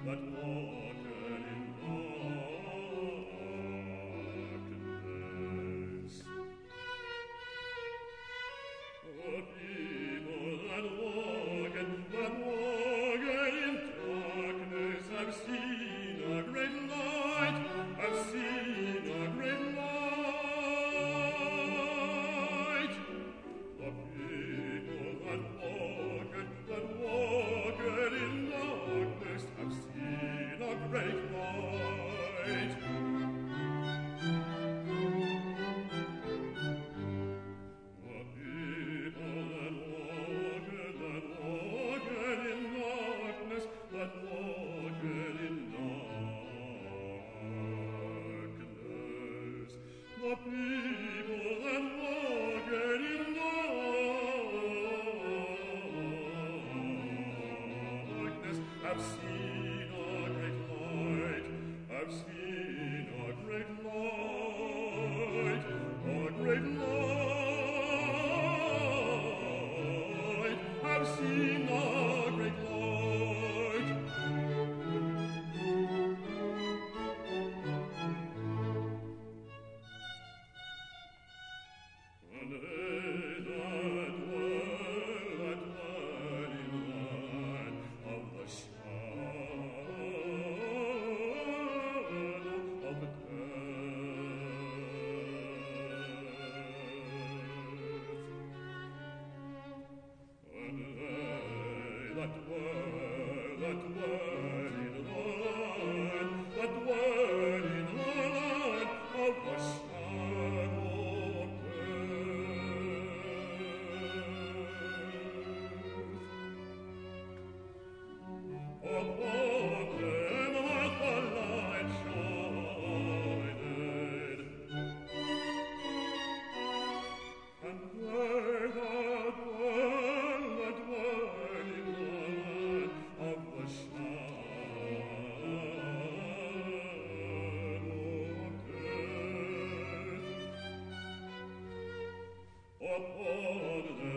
that walketh in darkness. The people that walk in darkness have seen a great light, have seen a great light. The people that walk in darkness have seen a great light. The people that walk in darkness, that walk in darkness. The people that walk in darkness have seen a great light, have seen a great light, a great light, have seen a great light. And they that dwell in land of the shadow of death, and they that dwell in land, that dwell in land of the shadow of death, upon them hath the light shined, and they that dwell in the land of the shadow of death, upon them